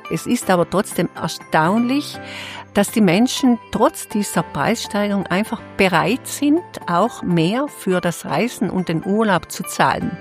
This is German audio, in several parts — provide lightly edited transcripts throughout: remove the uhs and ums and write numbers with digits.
Es ist aber trotzdem erstaunlich, dass die Menschen trotz dieser Preissteigerung einfach bereit sind, auch mehr für das Reisen und den Urlaub zu zahlen.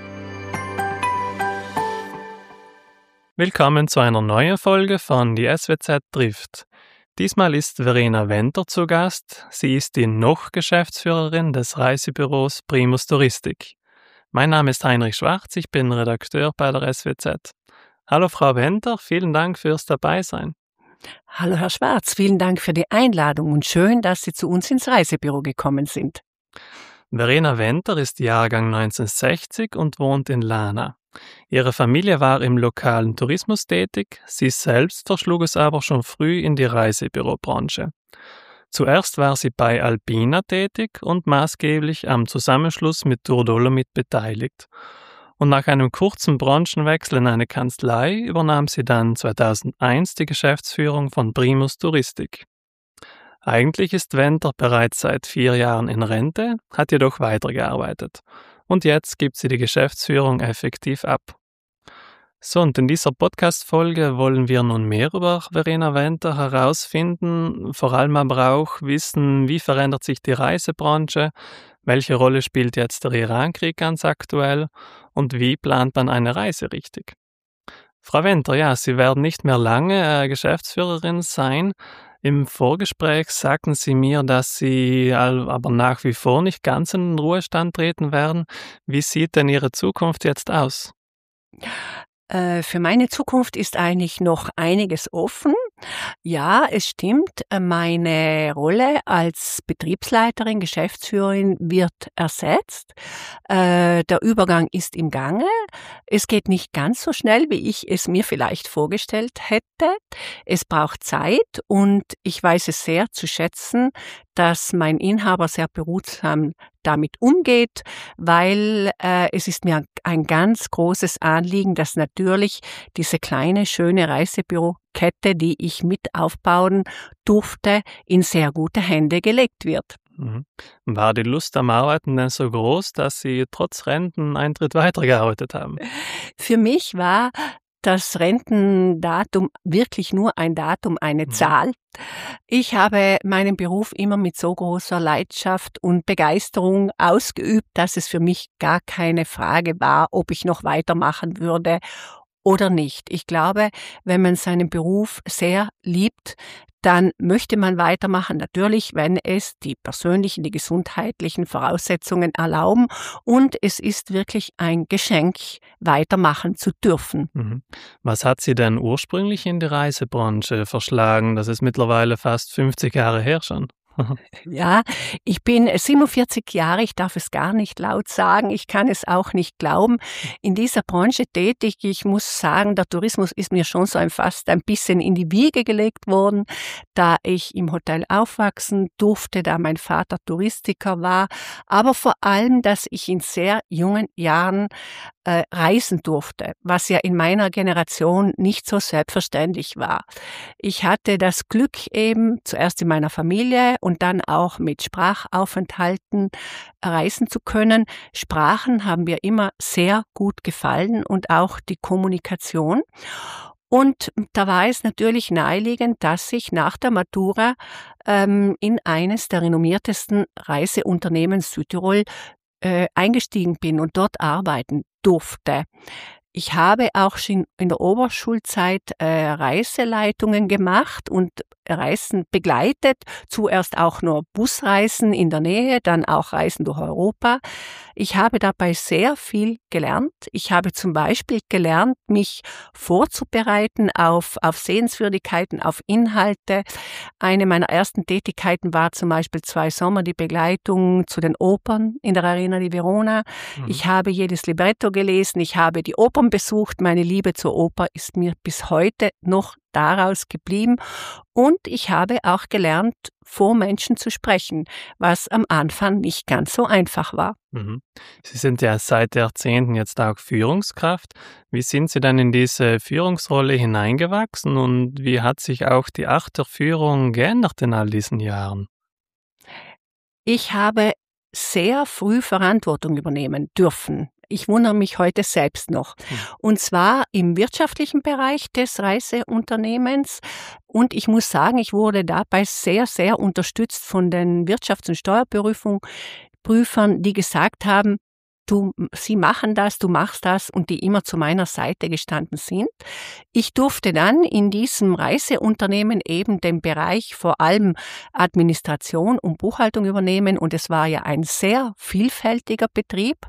Willkommen zu einer neuen Folge von Die SWZ trifft. Diesmal ist Verena Wenter zu Gast. Sie ist die noch Geschäftsführerin des Reisebüros Primus Touristik. Mein Name ist Heinrich Schwarz, ich bin Redakteur bei der SWZ. Hallo Frau Wenter, vielen Dank fürs Dabeisein. Hallo Herr Schwarz, vielen Dank für die Einladung und schön, dass Sie zu uns ins Reisebüro gekommen sind. Verena Wenter ist Jahrgang 1960 und wohnt in Lana. Ihre Familie war im lokalen Tourismus tätig, sie selbst verschlug es aber schon früh in die Reisebürobranche. Zuerst war sie bei Alpina tätig und maßgeblich am Zusammenschluss mit Tour Dolomit beteiligt. Und nach einem kurzen Branchenwechsel in eine Kanzlei übernahm sie dann 2001 die Geschäftsführung von Primus Touristik. Eigentlich ist Wenter bereits seit 4 Jahren in Rente, hat jedoch weitergearbeitet. Und jetzt gibt sie die Geschäftsführung effektiv ab. So, und in dieser Podcast-Folge wollen wir nun mehr über Verena Wenter herausfinden, vor allem aber auch wissen, wie verändert sich die Reisebranche, welche Rolle spielt jetzt der Irankrieg ganz aktuell und wie plant man eine Reise richtig. Frau Wenter, ja, Sie werden nicht mehr lange Geschäftsführerin sein. Im Vorgespräch sagten Sie mir, dass Sie aber nach wie vor nicht ganz in den Ruhestand treten werden. Wie sieht denn Ihre Zukunft jetzt aus? Für meine Zukunft ist eigentlich noch einiges offen. Ja, es stimmt, meine Rolle als Betriebsleiterin, Geschäftsführerin wird ersetzt. Der Übergang ist im Gange. Es geht nicht ganz so schnell, wie ich es mir vielleicht vorgestellt hätte. Es braucht Zeit und ich weiß es sehr zu schätzen, dass mein Inhaber sehr behutsam damit umgeht, weil es ist mir ein ganz großes Anliegen, dass natürlich diese kleine, schöne Reisebürokette, die ich mit aufbauen durfte, in sehr gute Hände gelegt wird. War die Lust am Arbeiten denn so groß, dass Sie trotz Renteneintritt weitergearbeitet haben? Für mich war das Rentendatum wirklich nur ein Datum, eine Zahl. Ich habe meinen Beruf immer mit so großer Leidenschaft und Begeisterung ausgeübt, dass es für mich gar keine Frage war, ob ich noch weitermachen würde oder nicht. Ich glaube, wenn man seinen Beruf sehr liebt, dann möchte man weitermachen, natürlich, wenn es die persönlichen, die gesundheitlichen Voraussetzungen erlauben. Und es ist wirklich ein Geschenk, weitermachen zu dürfen. Was hat Sie denn ursprünglich in die Reisebranche verschlagen? Das ist mittlerweile fast 50 Jahre her schon. Ja, ich bin 47 Jahre, ich darf es gar nicht laut sagen, ich kann es auch nicht glauben, in dieser Branche tätig. Ich muss sagen, der Tourismus ist mir schon so fast ein bisschen in die Wiege gelegt worden, da ich im Hotel aufwachsen durfte, da mein Vater Touristiker war, aber vor allem, dass ich in sehr jungen Jahren reisen durfte, was ja in meiner Generation nicht so selbstverständlich war. Ich hatte das Glück eben zuerst in meiner Familie und dann auch mit Sprachaufenthalten reisen zu können. Sprachen haben mir immer sehr gut gefallen und auch die Kommunikation. Und da war es natürlich naheliegend, dass ich nach der Matura in eines der renommiertesten Reiseunternehmen Südtirol eingestiegen bin und dort arbeiten durfte. Ich habe auch schon in der Oberschulzeit Reiseleitungen gemacht und Reisen begleitet, zuerst auch nur Busreisen in der Nähe, dann auch Reisen durch Europa. Ich habe dabei sehr viel gelernt. Ich habe zum Beispiel gelernt, mich vorzubereiten auf Sehenswürdigkeiten, auf Inhalte. Eine meiner ersten Tätigkeiten war zum Beispiel 2 Sommer die Begleitung zu den Opern in der Arena di Verona. Ich habe jedes Libretto gelesen, ich habe die Opern besucht. Meine Liebe zur Oper ist mir bis heute noch daraus geblieben. Und ich habe auch gelernt, vor Menschen zu sprechen, was am Anfang nicht ganz so einfach war. Sie sind ja seit Jahrzehnten jetzt auch Führungskraft. Wie sind Sie dann in diese Führungsrolle hineingewachsen und wie hat sich auch die Art der Führung geändert in all diesen Jahren? Ich habe sehr früh Verantwortung übernehmen dürfen. Ich wundere mich heute selbst noch. Und zwar im wirtschaftlichen Bereich des Reiseunternehmens. Und ich muss sagen, ich wurde dabei sehr, sehr unterstützt von den Wirtschafts- und Steuerprüfern, die gesagt haben, sie machen das, du machst das und die immer zu meiner Seite gestanden sind. Ich durfte dann in diesem Reiseunternehmen eben den Bereich vor allem Administration und Buchhaltung übernehmen und es war ja ein sehr vielfältiger Betrieb,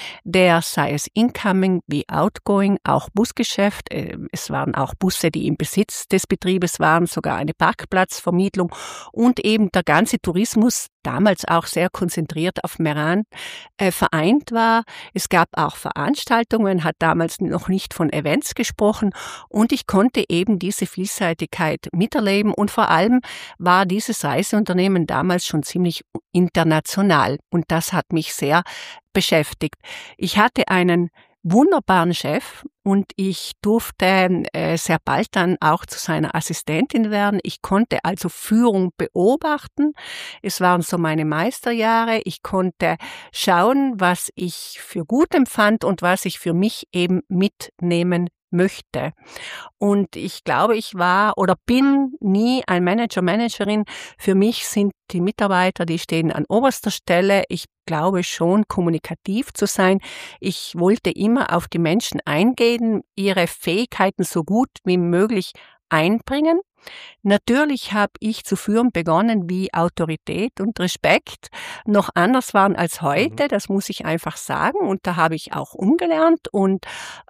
der sei es Incoming wie Outgoing, auch Busgeschäft, es waren auch Busse, die im Besitz des Betriebes waren, sogar eine Parkplatzvermietung und eben der ganze Tourismus, damals auch sehr konzentriert auf Meran, vereint war. Es gab auch Veranstaltungen, man hat damals noch nicht von Events gesprochen und ich konnte eben diese Vielseitigkeit miterleben und vor allem war dieses Reiseunternehmen damals schon ziemlich international und das hat mich sehr beschäftigt. Ich hatte einen wunderbaren Chef und ich durfte sehr bald dann auch zu seiner Assistentin werden. Ich konnte also Führung beobachten. Es waren so meine Meisterjahre. Ich konnte schauen, was ich für gut empfand und was ich für mich eben mitnehmen möchte. Und ich glaube, ich war oder bin nie ein Manager, Managerin. Für mich sind die Mitarbeiter, die stehen an oberster Stelle. Ich glaube schon, kommunikativ zu sein. Ich wollte immer auf die Menschen eingehen, ihre Fähigkeiten so gut wie möglich einbringen. Natürlich habe ich zu führen begonnen, wie Autorität und Respekt noch anders waren als heute, das muss ich einfach sagen. Und da habe ich auch umgelernt und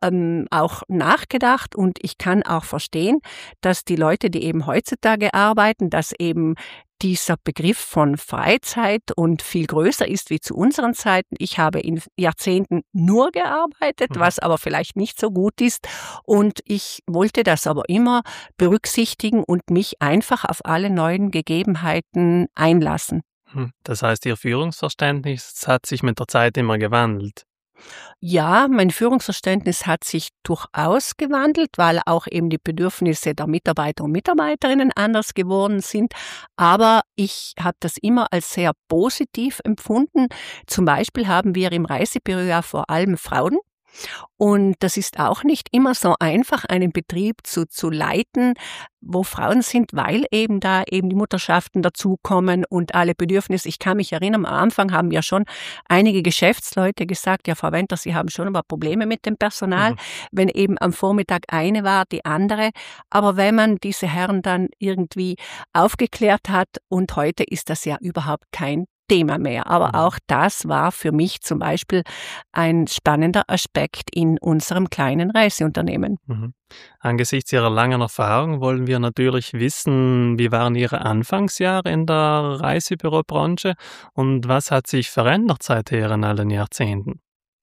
auch nachgedacht. Und ich kann auch verstehen, dass die Leute, die eben heutzutage arbeiten, dass eben dieser Begriff von Freizeit und viel größer ist wie zu unseren Zeiten. Ich habe in Jahrzehnten nur gearbeitet, was aber vielleicht nicht so gut ist. Und ich wollte das aber immer berücksichtigen und mich einfach auf alle neuen Gegebenheiten einlassen. Das heißt, Ihr Führungsverständnis hat sich mit der Zeit immer gewandelt. Ja, mein Führungsverständnis hat sich durchaus gewandelt, weil auch eben die Bedürfnisse der Mitarbeiter und Mitarbeiterinnen anders geworden sind. Aber ich habe das immer als sehr positiv empfunden. Zum Beispiel haben wir im Reisebüro ja vor allem Frauen. Und das ist auch nicht immer so einfach, einen Betrieb zu leiten, wo Frauen sind, weil eben da eben die Mutterschaften dazukommen und alle Bedürfnisse. Ich kann mich erinnern, am Anfang haben ja schon einige Geschäftsleute gesagt, ja, Frau Wenter, Sie haben schon aber Probleme mit dem Personal, wenn eben am Vormittag eine war, die andere. Aber wenn man diese Herren dann irgendwie aufgeklärt hat und heute ist das ja überhaupt kein Thema mehr. Aber auch das war für mich zum Beispiel ein spannender Aspekt in unserem kleinen Reiseunternehmen. Angesichts Ihrer langen Erfahrung wollen wir natürlich wissen, wie waren Ihre Anfangsjahre in der Reisebürobranche und was hat sich verändert seither in allen Jahrzehnten?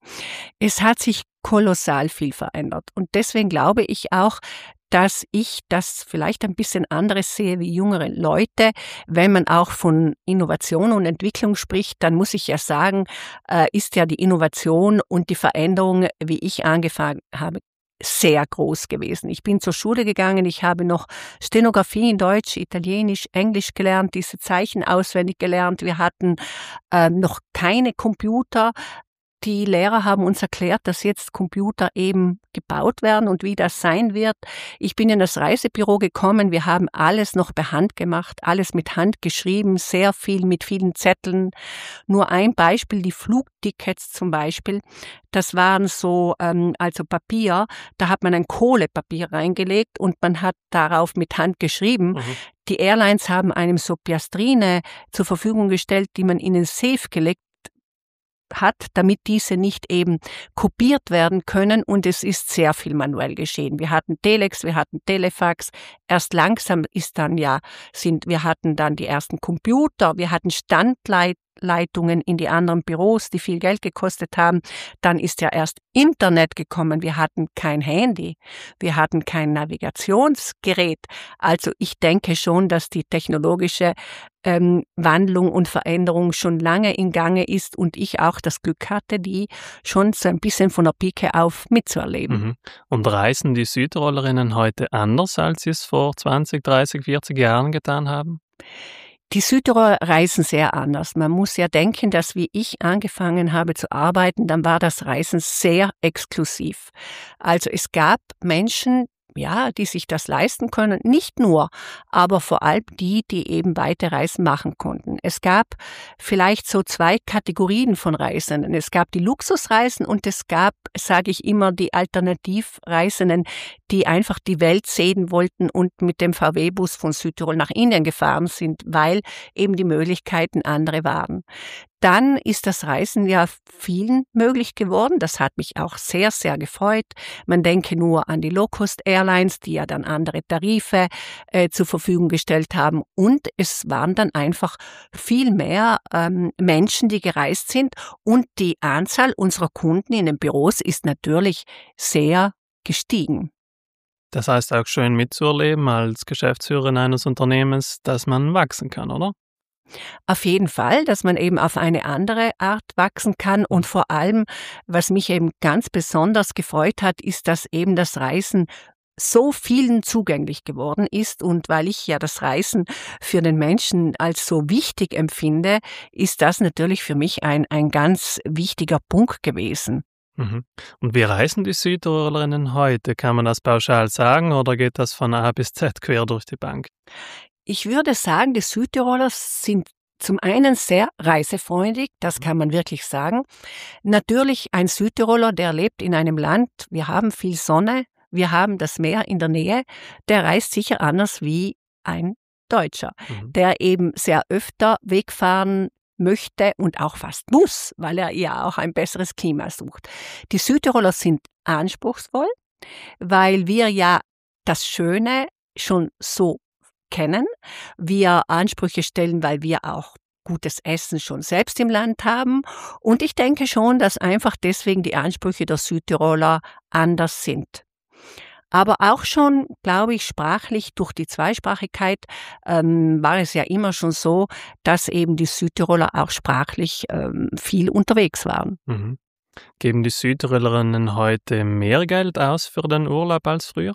Es hat sich kolossal viel verändert und deswegen glaube ich auch, dass ich das vielleicht ein bisschen anderes sehe wie jüngere Leute. Wenn man auch von Innovation und Entwicklung spricht, dann muss ich ja sagen, ist ja die Innovation und die Veränderung, wie ich angefangen habe, sehr groß gewesen. Ich bin zur Schule gegangen, ich habe noch Stenografie in Deutsch, Italienisch, Englisch gelernt, diese Zeichen auswendig gelernt. Wir hatten noch keine Computer. Die Lehrer haben uns erklärt, dass jetzt Computer eben gebaut werden und wie das sein wird. Ich bin in das Reisebüro gekommen, wir haben alles noch per Hand gemacht, alles mit Hand geschrieben, sehr viel mit vielen Zetteln. Nur ein Beispiel, die Flugtickets zum Beispiel, das waren so, also Papier, da hat man ein Kohlepapier reingelegt und man hat darauf mit Hand geschrieben. Die Airlines haben einem so Piastrine zur Verfügung gestellt, die man in den Safe gelegt hat, damit diese nicht eben kopiert werden können und es ist sehr viel manuell geschehen. Wir hatten Telex, wir hatten Telefax, erst langsam wir hatten dann die ersten Computer, wir hatten Standleitungen in die anderen Büros, die viel Geld gekostet haben. Dann ist ja erst Internet gekommen, wir hatten kein Handy, wir hatten kein Navigationsgerät. Also ich denke schon, dass die technologische Wandlung und Veränderung schon lange in Gange ist und ich auch das Glück hatte, die schon so ein bisschen von der Pike auf mitzuerleben. Und reisen die Südtirolerinnen heute anders, als sie es vor 20, 30, 40 Jahren getan haben? Die Südtiroler reisen sehr anders. Man muss ja denken, dass wie ich angefangen habe zu arbeiten, dann war das Reisen sehr exklusiv. Also es gab Menschen, ja, die sich das leisten können, nicht nur, aber vor allem die, die eben weite Reisen machen konnten. Es gab vielleicht so 2 Kategorien von Reisenden. Es gab die Luxusreisen und es gab, sage ich immer, die Alternativreisenden, die einfach die Welt sehen wollten und mit dem VW-Bus von Südtirol nach Indien gefahren sind, weil eben die Möglichkeiten andere waren. Dann ist das Reisen ja vielen möglich geworden. Das hat mich auch sehr, sehr gefreut. Man denke nur an die Low-Cost-Airlines, die ja dann andere Tarife zur Verfügung gestellt haben. Und es waren dann einfach viel mehr Menschen, die gereist sind. Und die Anzahl unserer Kunden in den Büros ist natürlich sehr gestiegen. Das heißt auch schön mitzuerleben als Geschäftsführerin eines Unternehmens, dass man wachsen kann, oder? Auf jeden Fall, dass man eben auf eine andere Art wachsen kann und vor allem, was mich eben ganz besonders gefreut hat, ist, dass eben das Reisen so vielen zugänglich geworden ist und weil ich ja das Reisen für den Menschen als so wichtig empfinde, ist das natürlich für mich ein ganz wichtiger Punkt gewesen. Mhm. Und wie reisen die Südtirolerinnen heute? Kann man das pauschal sagen oder geht das von A bis Z quer durch die Bank? Ich würde sagen, die Südtiroler sind zum einen sehr reisefreundlich, das kann man wirklich sagen. Natürlich ein Südtiroler, der lebt in einem Land, wir haben viel Sonne, wir haben das Meer in der Nähe, der reist sicher anders wie ein Deutscher, der eben sehr öfter Wegfahren möchte und auch fast muss, weil er ja auch ein besseres Klima sucht. Die Südtiroler sind anspruchsvoll, weil wir ja das Schöne schon so kennen, wir Ansprüche stellen, weil wir auch gutes Essen schon selbst im Land haben und ich denke schon, dass einfach deswegen die Ansprüche der Südtiroler anders sind. Aber auch schon, glaube ich, sprachlich durch die Zweisprachigkeit war es ja immer schon so, dass eben die Südtiroler auch sprachlich viel unterwegs waren. Mhm. Geben die Südtirolerinnen heute mehr Geld aus für den Urlaub als früher?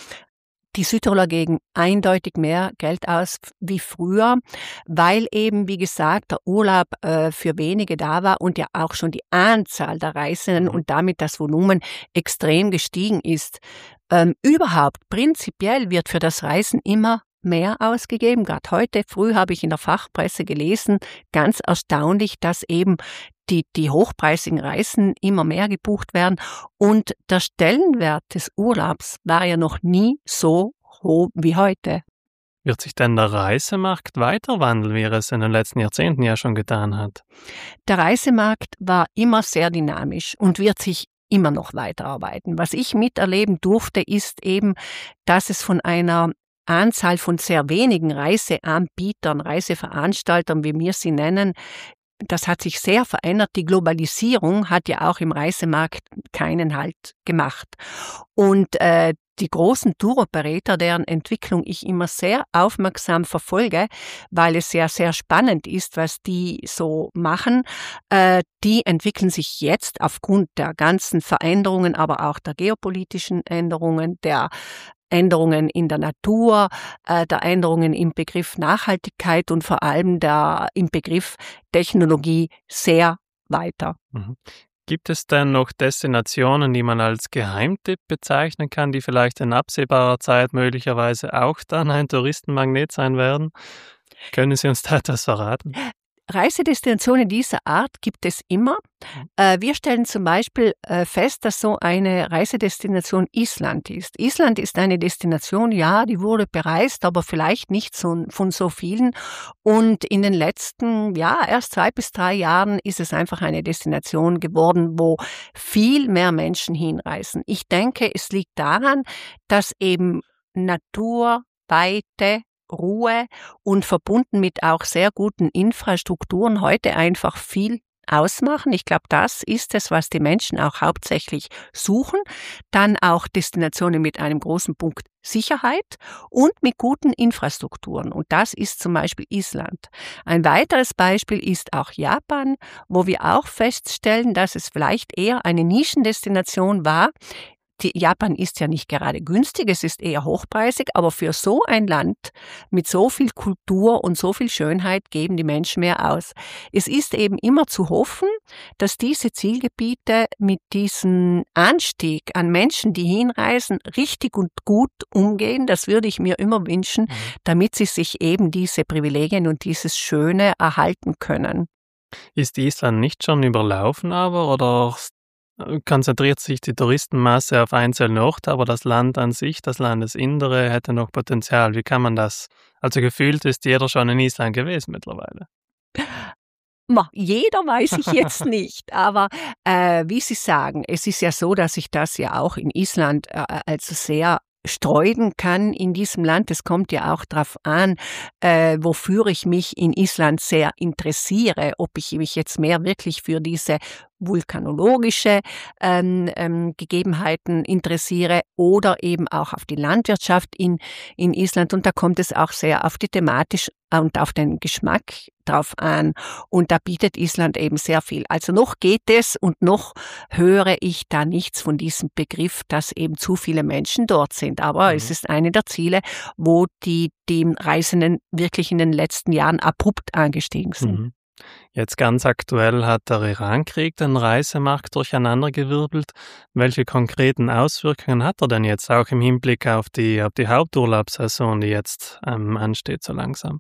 Die Südtiroler geben eindeutig mehr Geld aus wie früher, weil eben, wie gesagt, der Urlaub für wenige da war und ja auch schon die Anzahl der Reisenden und damit das Volumen extrem gestiegen ist. Überhaupt, prinzipiell wird für das Reisen immer mehr ausgegeben. Gerade heute früh habe ich in der Fachpresse gelesen, ganz erstaunlich, dass eben die hochpreisigen Reisen immer mehr gebucht werden. Und der Stellenwert des Urlaubs war ja noch nie so hoch wie heute. Wird sich denn der Reisemarkt weiter wandeln, wie er es in den letzten Jahrzehnten ja schon getan hat? Der Reisemarkt war immer sehr dynamisch und wird sich immer noch weiterarbeiten. Was ich miterleben durfte, ist eben, dass es von einer Anzahl von sehr wenigen Reiseanbietern, Reiseveranstaltern, wie wir sie nennen, das hat sich sehr verändert. Die Globalisierung hat ja auch im Reisemarkt keinen Halt gemacht. Und die großen Touroperator, deren Entwicklung ich immer sehr aufmerksam verfolge, weil es ja sehr spannend ist, was die so machen, die entwickeln sich jetzt aufgrund der ganzen Veränderungen, aber auch der geopolitischen Änderungen, der Änderungen in der Natur, der Änderungen im Begriff Nachhaltigkeit und vor allem im Begriff Technologie sehr weiter. Mhm. Gibt es denn noch Destinationen, die man als Geheimtipp bezeichnen kann, die vielleicht in absehbarer Zeit möglicherweise auch dann ein Touristenmagnet sein werden? Können Sie uns da etwas verraten? Reisedestinationen dieser Art gibt es immer. Wir stellen zum Beispiel fest, dass so eine Reisedestination Island ist. Island ist eine Destination, ja, die wurde bereist, aber vielleicht nicht von so vielen. Und in den letzten, ja, erst 2 bis 3 Jahren ist es einfach eine Destination geworden, wo viel mehr Menschen hinreisen. Ich denke, es liegt daran, dass eben Natur, Weite, Ruhe und verbunden mit auch sehr guten Infrastrukturen heute einfach viel ausmachen. Ich glaube, das ist es, was die Menschen auch hauptsächlich suchen. Dann auch Destinationen mit einem großen Punkt Sicherheit und mit guten Infrastrukturen. Und das ist zum Beispiel Island. Ein weiteres Beispiel ist auch Japan, wo wir auch feststellen, dass es vielleicht eher eine Nischendestination war, Japan ist ja nicht gerade günstig, es ist eher hochpreisig, aber für so ein Land mit so viel Kultur und so viel Schönheit geben die Menschen mehr aus. Es ist eben immer zu hoffen, dass diese Zielgebiete mit diesem Anstieg an Menschen, die hinreisen, richtig und gut umgehen. Das würde ich mir immer wünschen, damit sie sich eben diese Privilegien und dieses Schöne erhalten können. Ist Island nicht schon überlaufen aber oder konzentriert sich die Touristenmasse auf einzelne Orte, aber das Land an sich, das Landesinnere, hätte noch Potenzial? Wie kann man das? Also gefühlt ist jeder schon in Island gewesen mittlerweile. Jeder weiß ich jetzt nicht, aber wie Sie sagen, es ist ja so, dass ich das ja auch in Island also sehr streuen kann in diesem Land. Es kommt ja auch darauf an, wofür ich mich in Island sehr interessiere, ob ich mich jetzt mehr wirklich für diese vulkanologische Gegebenheiten interessiere oder eben auch auf die Landwirtschaft in Island. Und da kommt es auch sehr auf die thematisch und auf den Geschmack drauf an. Und da bietet Island eben sehr viel. Also noch geht es und noch höre ich da nichts von diesem Begriff, dass eben zu viele Menschen dort sind. Aber es ist eine der Ziele, wo die Reisenden wirklich in den letzten Jahren abrupt angestiegen sind. Jetzt ganz aktuell hat der Irankrieg den Reisemarkt durcheinandergewirbelt. Welche konkreten Auswirkungen hat er denn jetzt auch im Hinblick auf die Haupturlaubssaison, die jetzt ansteht so langsam?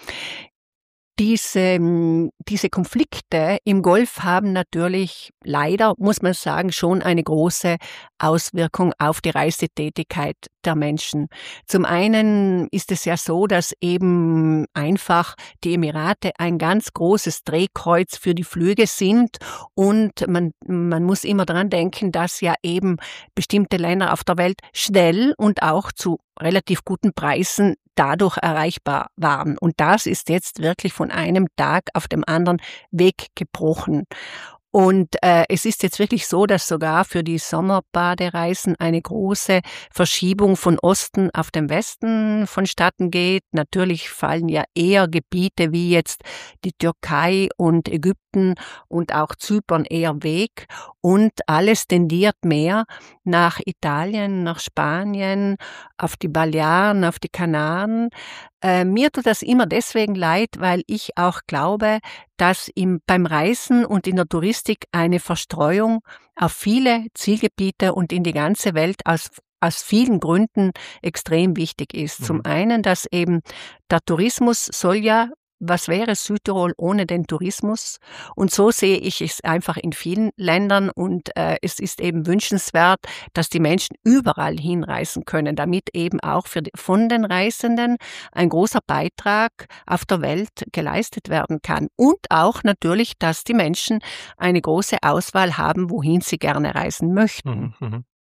Diese Konflikte im Golf haben natürlich leider, muss man sagen, schon eine große Auswirkung auf die Reisetätigkeit der Menschen. Zum einen ist es ja so, dass eben einfach die Emirate ein ganz großes Drehkreuz für die Flüge sind und man muss immer daran denken, dass ja eben bestimmte Länder auf der Welt schnell und auch zu relativ guten Preisen dadurch erreichbar waren. Und das ist jetzt wirklich von einem Tag auf den anderen weggebrochen. Und es ist jetzt wirklich so, dass sogar für die Sommerbadereisen eine große Verschiebung von Osten auf den Westen vonstatten geht. Natürlich fallen ja eher Gebiete wie jetzt die Türkei und Ägypten und auch Zypern eher weg. Und alles tendiert mehr nach Italien, nach Spanien, auf die Balearen, auf die Kanaren. Mir tut das immer deswegen leid, weil ich auch glaube, dass beim Reisen und in der Touristik eine Verstreuung auf viele Zielgebiete und in die ganze Welt aus vielen Gründen extrem wichtig ist. Zum einen, dass eben der Tourismus soll ja, was wäre Südtirol ohne den Tourismus? Und so sehe ich es einfach in vielen Ländern und es ist eben wünschenswert, dass die Menschen überall hinreisen können, damit eben auch von den Reisenden ein großer Beitrag auf der Welt geleistet werden kann. Und auch natürlich, dass die Menschen eine große Auswahl haben, wohin sie gerne reisen möchten.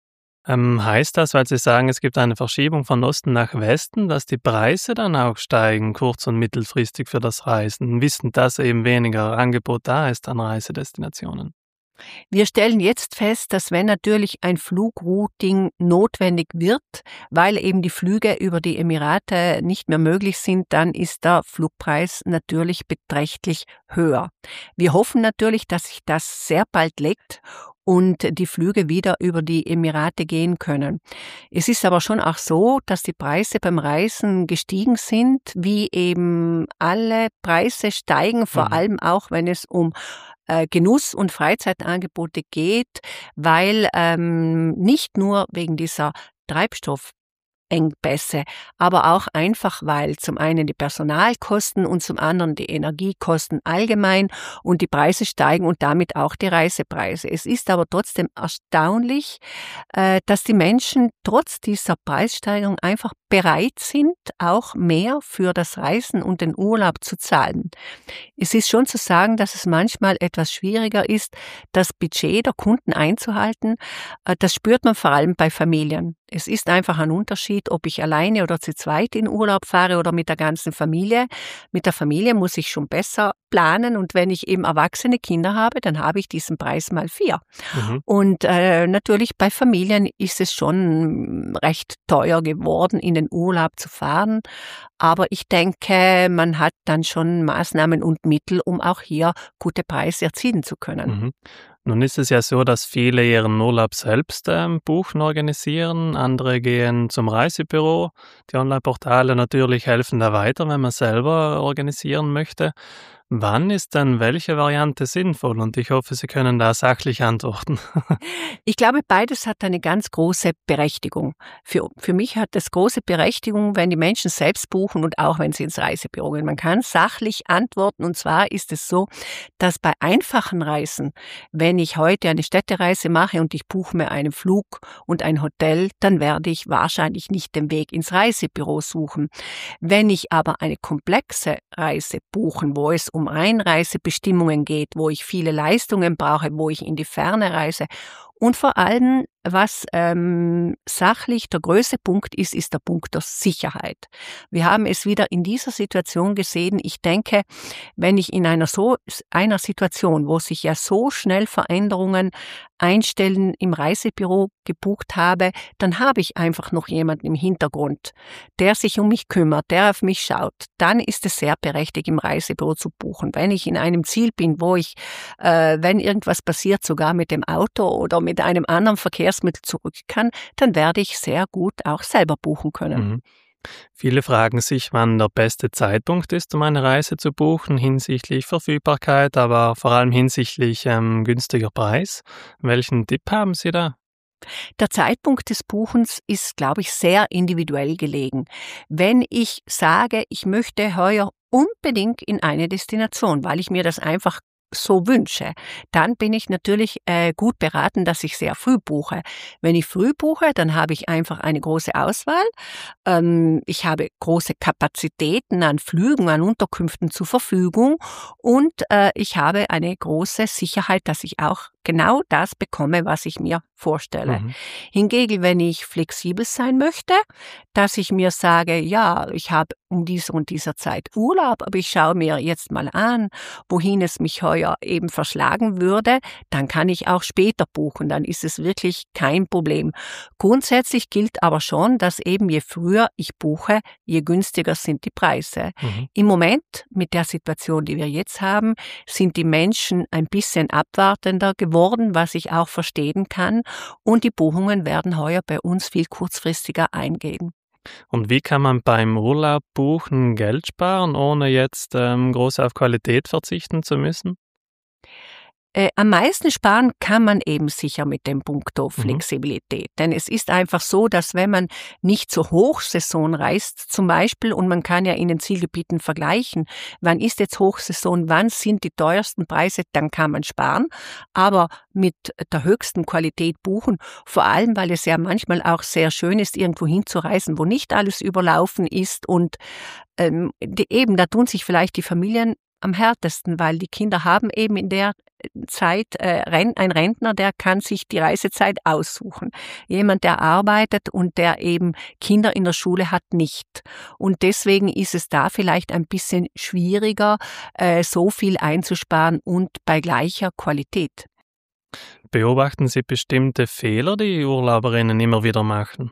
Heißt das, weil Sie sagen, es gibt eine Verschiebung von Osten nach Westen, dass die Preise dann auch steigen, kurz- und mittelfristig für das Reisen, wissend, dass eben weniger Angebot da ist an Reisedestinationen? Wir stellen jetzt fest, dass wenn natürlich ein Flugrouting notwendig wird, weil eben die Flüge über die Emirate nicht mehr möglich sind, dann ist der Flugpreis natürlich beträchtlich höher. Wir hoffen natürlich, dass sich das sehr bald legt und die Flüge wieder über die Emirate gehen können. Es ist aber schon auch so, dass die Preise beim Reisen gestiegen sind, wie eben alle Preise steigen, vor allem auch, wenn es um Genuss- und Freizeitangebote geht, weil nicht nur wegen dieser Treibstoffengpässe, aber auch einfach, weil zum einen die Personalkosten und zum anderen die Energiekosten allgemein und die Preise steigen und damit auch die Reisepreise. Es ist aber trotzdem erstaunlich, dass die Menschen trotz dieser Preissteigerung einfach bereit sind, auch mehr für das Reisen und den Urlaub zu zahlen. Es ist schon zu sagen, dass es manchmal etwas schwieriger ist, das Budget der Kunden einzuhalten. Das spürt man vor allem bei Familien. Es ist einfach ein Unterschied, ob ich alleine oder zu zweit in Urlaub fahre oder mit der ganzen Familie. Mit der Familie muss ich schon besser planen und wenn ich eben erwachsene Kinder habe, dann habe ich diesen Preis mal 4. Und natürlich bei Familien ist es schon recht teuer geworden, in den Urlaub zu fahren. Aber ich denke, man hat dann schon Maßnahmen und Mittel, um auch hier gute Preise erzielen zu können. Nun ist es ja so, dass viele ihren Urlaub selbst buchen, organisieren, andere gehen zum Reisebüro. Die Online-Portale natürlich helfen da weiter, wenn man selber organisieren möchte. Wann ist dann welche Variante sinnvoll? Und ich hoffe, Sie können da sachlich antworten. Ich glaube, beides hat eine ganz große Berechtigung. Für mich hat es große Berechtigung, wenn die Menschen selbst buchen und auch wenn sie ins Reisebüro gehen. Man kann sachlich antworten, und zwar ist es so, dass bei einfachen Reisen, wenn ich heute eine Städtereise mache und ich buche mir einen Flug und ein Hotel, dann werde ich wahrscheinlich nicht den Weg ins Reisebüro suchen. Wenn ich aber eine komplexe Reise buchen, wo es um Einreisebestimmungen geht, wo ich viele Leistungen brauche, wo ich in die Ferne reise und vor allem, was sachlich der größte Punkt ist, ist der Punkt der Sicherheit. Wir haben es wieder in dieser Situation gesehen. Ich denke, wenn ich in einer Situation, wo sich ja so schnell Veränderungen einstellen, im Reisebüro gebucht habe, dann habe ich einfach noch jemanden im Hintergrund, der sich um mich kümmert, der auf mich schaut. Dann ist es sehr berechtigt, im Reisebüro zu buchen. Wenn ich in einem Ziel bin, wo ich, wenn irgendwas passiert, sogar mit dem Auto oder mit einem anderen Verkehrsmittel zurück kann, dann werde ich sehr gut auch selber buchen können. Mhm. Viele fragen sich, wann der beste Zeitpunkt ist, um eine Reise zu buchen, hinsichtlich Verfügbarkeit, aber vor allem hinsichtlich günstiger Preis. Welchen Tipp haben Sie da? Der Zeitpunkt des Buchens ist, glaube ich, sehr individuell gelegen. Wenn ich sage, ich möchte heuer unbedingt in eine Destination, weil ich mir das einfach so wünsche, dann bin ich natürlich gut beraten, dass ich sehr früh buche. Wenn ich früh buche, dann habe ich einfach eine große Auswahl. Ich habe große Kapazitäten an Flügen, an Unterkünften zur Verfügung und ich habe eine große Sicherheit, dass ich auch genau das bekomme, was ich mir vorstelle. Mhm. Hingegen, wenn ich flexibel sein möchte, dass ich mir sage, ja, ich habe um diese und dieser Zeit Urlaub, aber ich schaue mir jetzt mal an, wohin es mich heuer eben verschlagen würde, dann kann ich auch später buchen, dann ist es wirklich kein Problem. Grundsätzlich gilt aber schon, dass eben je früher ich buche, je günstiger sind die Preise. Mhm. Im Moment, mit der Situation, die wir jetzt haben, sind die Menschen ein bisschen abwartender geworden, was ich auch verstehen kann, und die Buchungen werden heuer bei uns viel kurzfristiger eingehen. Und wie kann man beim Urlaub buchen Geld sparen, ohne jetzt groß auf Qualität verzichten zu müssen? Am meisten sparen kann man eben sicher mit dem Punkto Mhm. Flexibilität. Denn es ist einfach so, dass wenn man nicht zur Hochsaison reist zum Beispiel, und man kann ja in den Zielgebieten vergleichen, wann ist jetzt Hochsaison, wann sind die teuersten Preise, dann kann man sparen, aber mit der höchsten Qualität buchen, vor allem, weil es ja manchmal auch sehr schön ist, irgendwo hinzureisen, wo nicht alles überlaufen ist und da tun sich vielleicht die Familien am härtesten, weil die Kinder haben eben in der Zeit, ein Rentner, der kann sich die Reisezeit aussuchen. Jemand, der arbeitet und der eben Kinder in der Schule hat, nicht. Und deswegen ist es da vielleicht ein bisschen schwieriger, so viel einzusparen und bei gleicher Qualität. Beobachten Sie bestimmte Fehler, die Urlauberinnen immer wieder machen?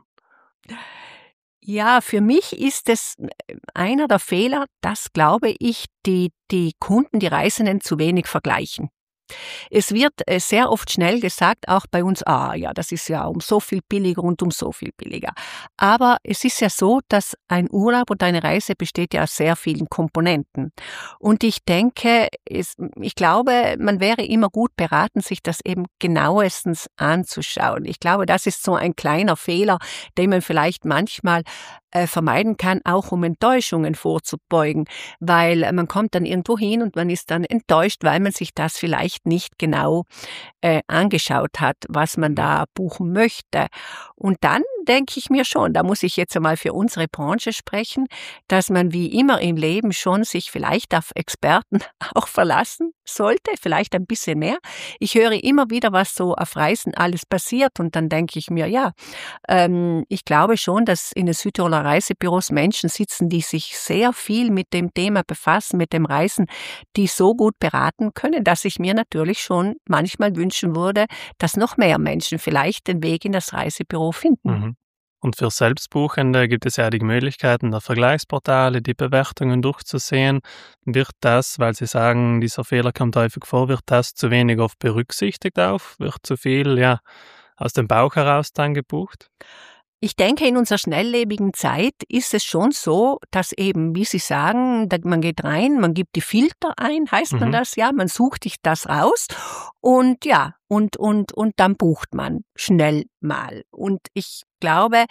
Ja, für mich ist es einer der Fehler, dass, glaube ich, die Kunden, die Reisenden zu wenig vergleichen. Es wird sehr oft schnell gesagt, auch bei uns, ja, das ist ja um so viel billiger und um so viel billiger. Aber es ist ja so, dass ein Urlaub und eine Reise besteht ja aus sehr vielen Komponenten. Und ich denke, ich glaube, man wäre immer gut beraten, sich das eben genauestens anzuschauen. Ich glaube, das ist so ein kleiner Fehler, den man vielleicht manchmal vermeiden kann, auch um Enttäuschungen vorzubeugen, weil man kommt dann irgendwo hin und man ist dann enttäuscht, weil man sich das vielleicht nicht genau angeschaut hat, was man da buchen möchte. Und dann denke ich mir schon, da muss ich jetzt einmal für unsere Branche sprechen, dass man wie immer im Leben schon sich vielleicht auf Experten auch verlassen sollte, vielleicht ein bisschen mehr. Ich höre immer wieder, was so auf Reisen alles passiert und dann denke ich mir, ja, ich glaube schon, dass in den Südtiroler Reisebüros Menschen sitzen, die sich sehr viel mit dem Thema befassen, mit dem Reisen, die so gut beraten können, dass ich mir natürlich schon manchmal wünschen würde, dass noch mehr Menschen vielleicht den Weg in das Reisebüro finden. Mhm. Und für Selbstbuchende gibt es ja die Möglichkeiten der Vergleichsportale, die Bewertungen durchzusehen. Wird das, weil Sie sagen, dieser Fehler kommt häufig vor, wird das zu wenig oft berücksichtigt auf? Wird zu viel, ja, aus dem Bauch heraus dann gebucht? Ich denke, in unserer schnelllebigen Zeit ist es schon so, dass eben, wie Sie sagen, man geht rein, man gibt die Filter ein, heißt man das, ja, man sucht sich das raus und ja, und dann bucht man schnell mal. Und ich glaube,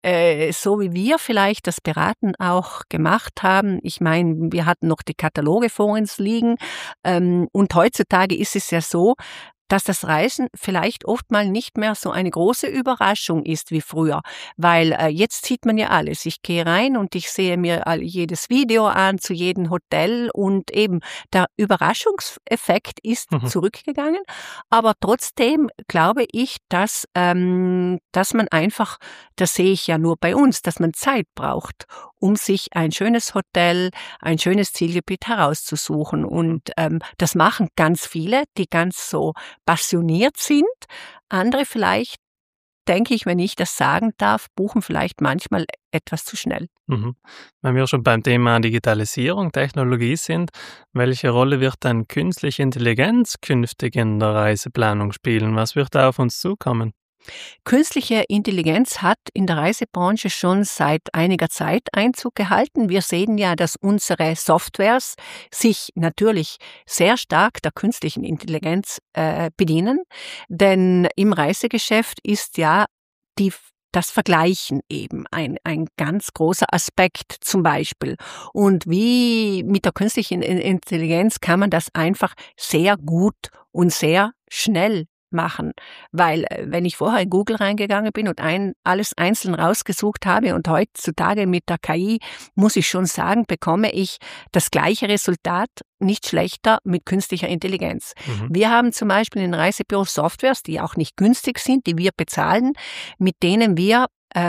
so wie wir vielleicht das Beraten auch gemacht haben, ich meine, wir hatten noch die Kataloge vor uns liegen, und heutzutage ist es ja so, dass das Reisen vielleicht oft mal nicht mehr so eine große Überraschung ist wie früher, weil jetzt sieht man ja alles. Ich gehe rein und ich sehe mir jedes Video an zu jedem Hotel und eben der Überraschungseffekt ist zurückgegangen, aber trotzdem glaube ich, dass man einfach, das sehe ich ja nur bei uns, dass man Zeit braucht, um sich ein schönes Hotel, ein schönes Zielgebiet herauszusuchen und das machen ganz viele, die ganz so passioniert sind. Andere vielleicht, denke ich, wenn ich das sagen darf, buchen vielleicht manchmal etwas zu schnell. Wenn wir schon beim Thema Digitalisierung, Technologie sind, welche Rolle wird dann künstliche Intelligenz künftig in der Reiseplanung spielen? Was wird da auf uns zukommen? Künstliche Intelligenz hat in der Reisebranche schon seit einiger Zeit Einzug gehalten. Wir sehen ja, dass unsere Softwares sich natürlich sehr stark der künstlichen Intelligenz bedienen, denn im Reisegeschäft ist ja das Vergleichen eben ein ganz großer Aspekt zum Beispiel. Und wie mit der künstlichen Intelligenz kann man das einfach sehr gut und sehr schnell machen, weil wenn ich vorher in Google reingegangen bin und alles einzeln rausgesucht habe und heutzutage mit der KI, muss ich schon sagen, bekomme ich das gleiche Resultat, nicht schlechter, mit künstlicher Intelligenz. Wir haben zum Beispiel in Reisebüros Softwares, die auch nicht günstig sind, die wir bezahlen, mit denen wir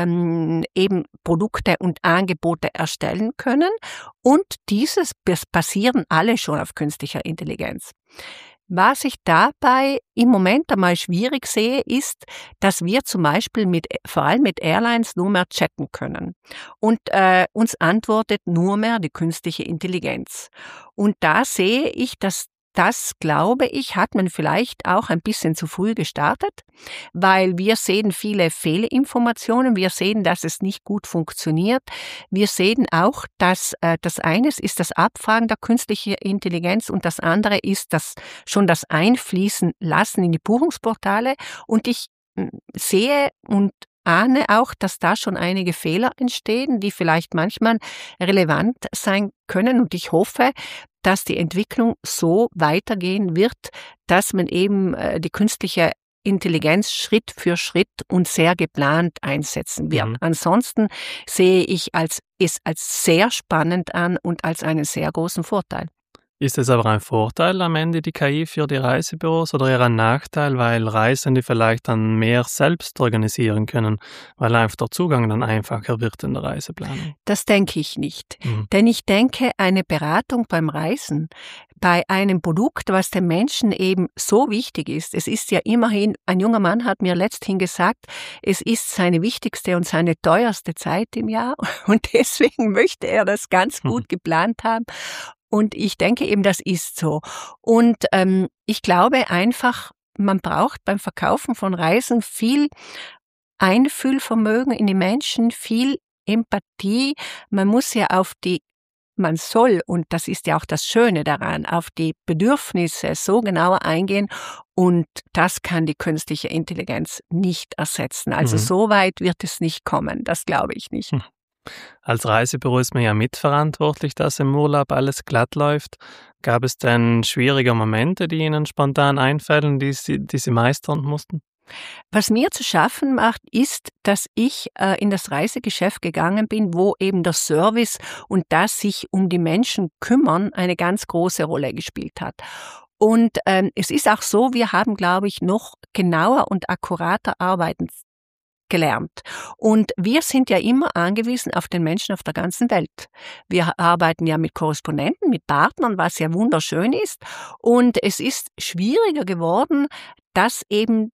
eben Produkte und Angebote erstellen können und dieses basieren alle schon auf künstlicher Intelligenz. Was ich dabei im Moment einmal schwierig sehe, ist, dass wir zum Beispiel vor allem mit Airlines nur mehr chatten können. Und uns antwortet nur mehr die künstliche Intelligenz. Und da sehe ich, dass das, glaube ich, hat man vielleicht auch ein bisschen zu früh gestartet, weil wir sehen viele Fehlinformationen, wir sehen, dass es nicht gut funktioniert. Wir sehen auch, dass das eine ist das Abfragen der künstlichen Intelligenz und das andere ist schon das Einfließen lassen in die Buchungsportale. Und ich sehe und ahne auch, dass da schon einige Fehler entstehen, die vielleicht manchmal relevant sein können. Und ich hoffe, dass die Entwicklung so weitergehen wird, dass man eben die künstliche Intelligenz Schritt für Schritt und sehr geplant einsetzen wird. Ansonsten sehe ich es als sehr spannend an und als einen sehr großen Vorteil. Ist es aber ein Vorteil am Ende, die KI für die Reisebüros, oder eher ein Nachteil, weil Reisende vielleicht dann mehr selbst organisieren können, weil einfach der Zugang dann einfacher wird in der Reiseplanung? Das denke ich nicht. Denn ich denke, eine Beratung beim Reisen, bei einem Produkt, was den Menschen eben so wichtig ist, es ist ja immerhin, ein junger Mann hat mir letzthin gesagt, es ist seine wichtigste und seine teuerste Zeit im Jahr und deswegen möchte er das ganz gut geplant haben. Und ich denke eben, das ist so. Und ich glaube einfach, man braucht beim Verkaufen von Reisen viel Einfühlvermögen in die Menschen, viel Empathie. Man soll, und das ist ja auch das Schöne daran, auf die Bedürfnisse so genauer eingehen und das kann die künstliche Intelligenz nicht ersetzen. Also so weit wird es nicht kommen, das glaube ich nicht. Als Reisebüro ist man ja mitverantwortlich, dass im Urlaub alles glatt läuft. Gab es denn schwierige Momente, die Ihnen spontan einfallen, die Sie meistern mussten? Was mir zu schaffen macht, ist, dass ich in das Reisegeschäft gegangen bin, wo eben der Service und das sich um die Menschen kümmern eine ganz große Rolle gespielt hat. Und es ist auch so, wir haben, glaube ich, noch genauer und akkurater arbeiten gelernt. Und wir sind ja immer angewiesen auf den Menschen auf der ganzen Welt. Wir arbeiten ja mit Korrespondenten, mit Partnern, was ja wunderschön ist. Und es ist schwieriger geworden, dass eben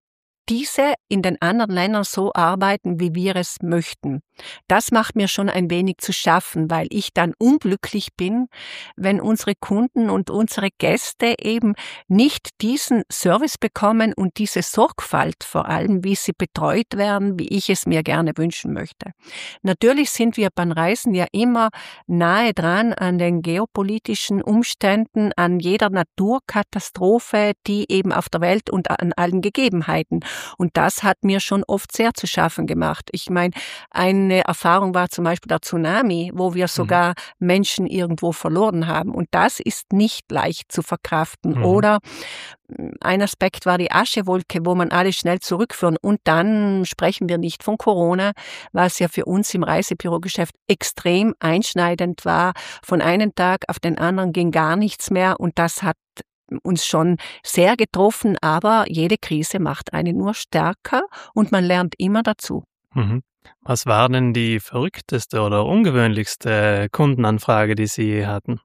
diese in den anderen Ländern so arbeiten, wie wir es möchten. Das macht mir schon ein wenig zu schaffen, weil ich dann unglücklich bin, wenn unsere Kunden und unsere Gäste eben nicht diesen Service bekommen und diese Sorgfalt vor allem, wie sie betreut werden, wie ich es mir gerne wünschen möchte. Natürlich sind wir beim Reisen ja immer nahe dran an den geopolitischen Umständen, an jeder Naturkatastrophe, die eben auf der Welt und an allen Gegebenheiten. Und das hat mir schon oft sehr zu schaffen gemacht. Ich meine, eine Erfahrung war zum Beispiel der Tsunami, wo wir sogar Menschen irgendwo verloren haben. Und das ist nicht leicht zu verkraften. Oder ein Aspekt war die Aschewolke, wo man alle schnell zurückführen. Und dann sprechen wir nicht von Corona, was ja für uns im Reisebürogeschäft extrem einschneidend war. Von einem Tag auf den anderen ging gar nichts mehr und das hat uns schon sehr getroffen, aber jede Krise macht einen nur stärker und man lernt immer dazu. Was war denn die verrückteste oder ungewöhnlichste Kundenanfrage, die Sie je hatten?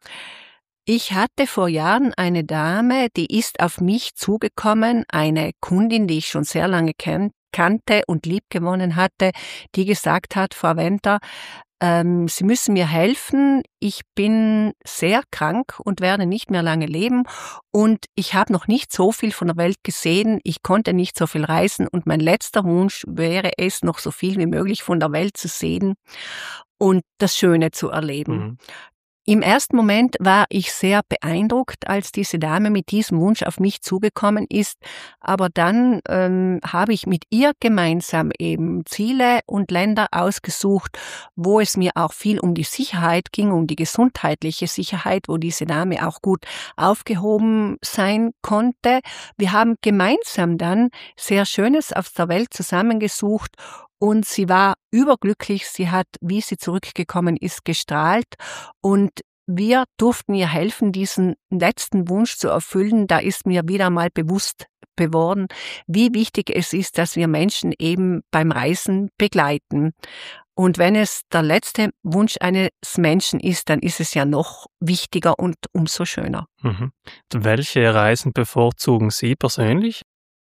Ich hatte vor Jahren eine Dame, die ist auf mich zugekommen, eine Kundin, die ich schon sehr lange kannte und liebgewonnen hatte, die gesagt hat, Frau Venter, Sie müssen mir helfen, ich bin sehr krank und werde nicht mehr lange leben und ich habe noch nicht so viel von der Welt gesehen, ich konnte nicht so viel reisen und mein letzter Wunsch wäre es, noch so viel wie möglich von der Welt zu sehen und das Schöne zu erleben. Im ersten Moment war ich sehr beeindruckt, als diese Dame mit diesem Wunsch auf mich zugekommen ist, aber dann habe ich mit ihr gemeinsam eben Ziele und Länder ausgesucht, wo es mir auch viel um die Sicherheit ging, um die gesundheitliche Sicherheit, wo diese Dame auch gut aufgehoben sein konnte. Wir haben gemeinsam dann sehr Schönes aus der Welt zusammengesucht und sie war überglücklich, sie hat, wie sie zurückgekommen ist, gestrahlt und wir durften ihr helfen, diesen letzten Wunsch zu erfüllen. Da ist mir wieder mal bewusst geworden, wie wichtig es ist, dass wir Menschen eben beim Reisen begleiten. Und wenn es der letzte Wunsch eines Menschen ist, dann ist es ja noch wichtiger und umso schöner. Welche Reisen bevorzugen Sie persönlich?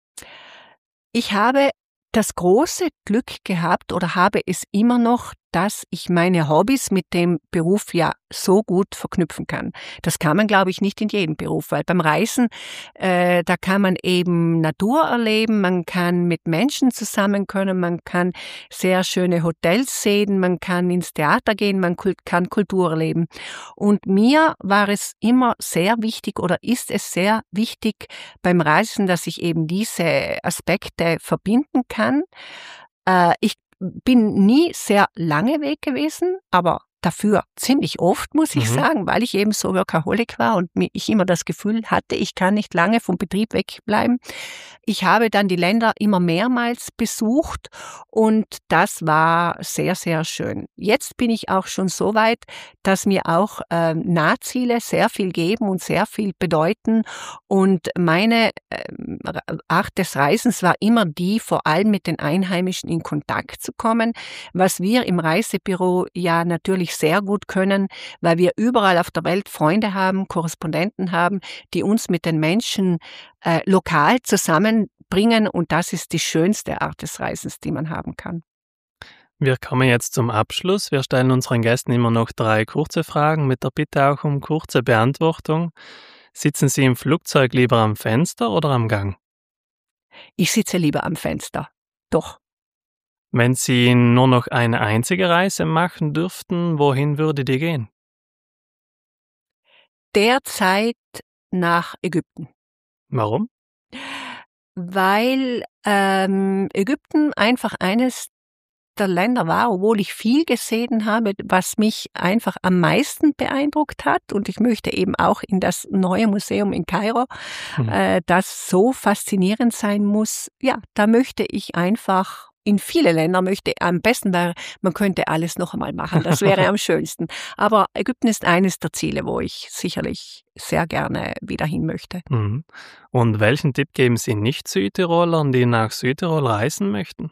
Ich habe das große Glück gehabt oder habe es immer noch, dass ich meine Hobbys mit dem Beruf ja so gut verknüpfen kann. Das kann man, glaube ich, nicht in jedem Beruf, weil beim Reisen, da kann man eben Natur erleben, man kann mit Menschen zusammenkommen, man kann sehr schöne Hotels sehen, man kann ins Theater gehen, man kann Kultur erleben. Und mir war es immer sehr wichtig oder ist es sehr wichtig beim Reisen, dass ich eben diese Aspekte verbinden kann. Ich bin nie sehr lange weg gewesen, aber dafür ziemlich oft, muss ich sagen, weil ich eben so Workaholic war und ich immer das Gefühl hatte, ich kann nicht lange vom Betrieb wegbleiben. Ich habe dann die Länder immer mehrmals besucht und das war sehr, sehr schön. Jetzt bin ich auch schon so weit, dass mir auch Nahziele sehr viel geben und sehr viel bedeuten und meine Art des Reisens war immer die, vor allem mit den Einheimischen in Kontakt zu kommen, was wir im Reisebüro ja natürlich sehr gut können, weil wir überall auf der Welt Freunde haben, Korrespondenten haben, die uns mit den Menschen lokal zusammenbringen und das ist die schönste Art des Reisens, die man haben kann. Wir kommen jetzt zum Abschluss. Wir stellen unseren Gästen immer noch 3 kurze Fragen mit der Bitte auch um kurze Beantwortung. Sitzen Sie im Flugzeug lieber am Fenster oder am Gang? Ich sitze lieber am Fenster. Doch. Wenn Sie nur noch eine einzige Reise machen dürften, wohin würde die gehen? Derzeit nach Ägypten. Warum? Weil Ägypten einfach eines der Länder war, obwohl ich viel gesehen habe, was mich einfach am meisten beeindruckt hat. Und ich möchte eben auch in das neue Museum in Kairo, das so faszinierend sein muss. Ja, da möchte ich einfach in viele Länder am besten wäre, man könnte alles noch einmal machen. Das wäre am schönsten. Aber Ägypten ist eines der Ziele, wo ich sicherlich sehr gerne wieder hin möchte. Und welchen Tipp geben Sie Nicht-Südtirolern, die nach Südtirol reisen möchten?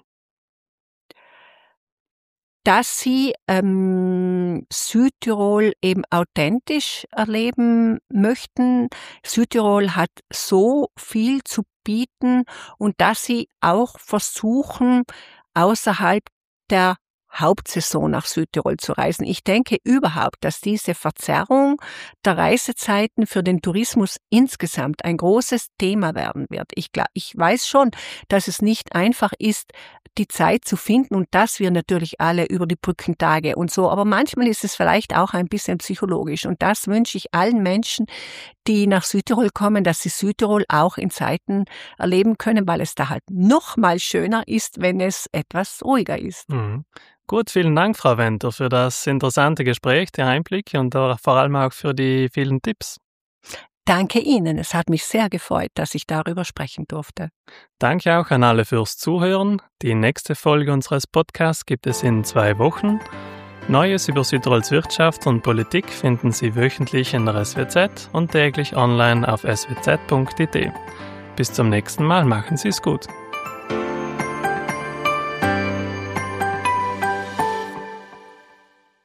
Dass sie Südtirol eben authentisch erleben möchten. Südtirol hat so viel zu bieten und dass sie auch versuchen, außerhalb der Hauptsaison nach Südtirol zu reisen. Ich denke überhaupt, dass diese Verzerrung der Reisezeiten für den Tourismus insgesamt ein großes Thema werden wird. Ich weiß schon, dass es nicht einfach ist, die Zeit zu finden und dass wir natürlich alle über die Brückentage und so, aber manchmal ist es vielleicht auch ein bisschen psychologisch und das wünsche ich allen Menschen, die nach Südtirol kommen, dass sie Südtirol auch in Zeiten erleben können, weil es da halt noch mal schöner ist, wenn es etwas ruhiger ist. Mhm. Gut, vielen Dank, Frau Venter, für das interessante Gespräch, die Einblicke und vor allem auch für die vielen Tipps. Danke Ihnen, es hat mich sehr gefreut, dass ich darüber sprechen durfte. Danke auch an alle fürs Zuhören. Die nächste Folge unseres Podcasts gibt es in 2 Wochen. Neues über Südtirols Wirtschaft und Politik finden Sie wöchentlich in der SWZ und täglich online auf swz.it. Bis zum nächsten Mal, machen Sie es gut.